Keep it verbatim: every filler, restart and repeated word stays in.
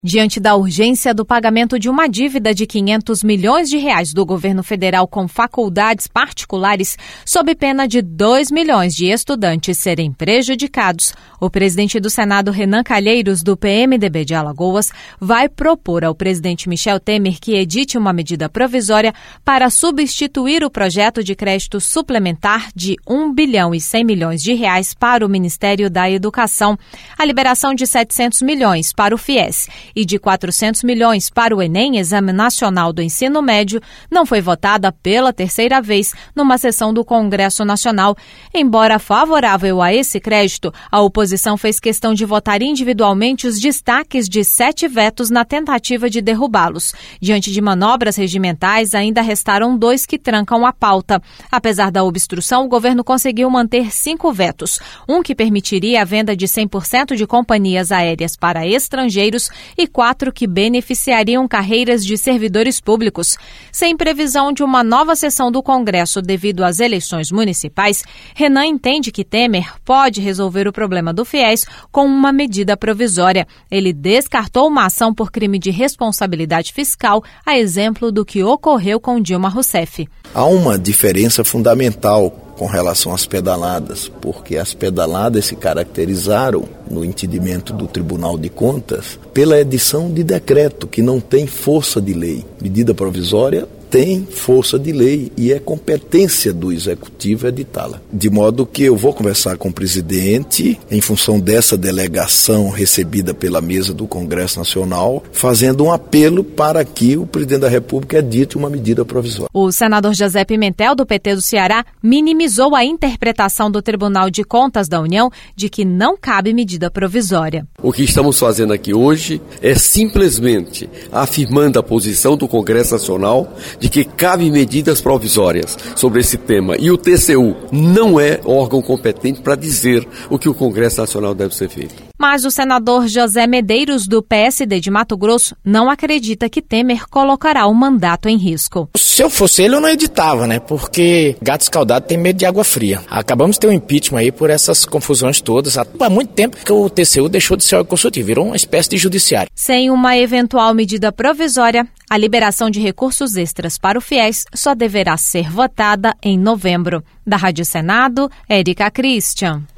Diante da urgência do pagamento de uma dívida de quinhentos milhões de reais do governo federal com faculdades particulares, sob pena de dois milhões de estudantes serem prejudicados, o presidente do Senado, Renan Calheiros, do P M D B de Alagoas, vai propor ao presidente Michel Temer que edite uma medida provisória para substituir o projeto de crédito suplementar de um bilhão e cem milhões de reais para o Ministério da Educação, a liberação de setecentos milhões para o FIES e de quatrocentos milhões para o Enem, Exame Nacional do Ensino Médio, não foi votada pela terceira vez numa sessão do Congresso Nacional. Embora favorável a esse crédito, a oposição fez questão de votar individualmente os destaques de sete vetos na tentativa de derrubá-los. Diante de manobras regimentais, ainda restaram dois que trancam a pauta. Apesar da obstrução, o governo conseguiu manter cinco vetos. Um que permitiria a venda de cem por cento de companhias aéreas para estrangeiros e quatro que beneficiariam carreiras de servidores públicos. Sem previsão de uma nova sessão do Congresso devido às eleições municipais, Renan entende que Temer pode resolver o problema do FIES com uma medida provisória. Ele descartou uma ação por crime de responsabilidade fiscal, a exemplo do que ocorreu com Dilma Rousseff. Há uma diferença fundamental com relação às pedaladas, porque as pedaladas se caracterizaram, no entendimento do Tribunal de Contas, pela edição de decreto, que não tem força de lei. Medida provisória tem força de lei e é competência do Executivo editá-la. De modo que eu vou conversar com o presidente, em função dessa delegação recebida pela mesa do Congresso Nacional, fazendo um apelo para que o presidente da República edite uma medida provisória. O senador José Pimentel, do P T do Ceará, minimizou a interpretação do Tribunal de Contas da União de que não cabe medida provisória. O que estamos fazendo aqui hoje é simplesmente afirmando a posição do Congresso Nacional de que cabe medidas provisórias sobre esse tema. E o T C U não é órgão competente para dizer o que o Congresso Nacional deve ser feito. Mas o senador José Medeiros, do P S D de Mato Grosso, não acredita que Temer colocará o mandato em risco. Se eu fosse ele, eu não editava, né? Porque gato escaldado tem medo de água fria. Acabamos de ter um impeachment aí por essas confusões todas. Há muito tempo que o T C U deixou de ser órgão consultivo, virou uma espécie de judiciário. Sem uma eventual medida provisória, a liberação de recursos extras para o FIES só deverá ser votada em novembro. Da Rádio Senado, Érica Christian.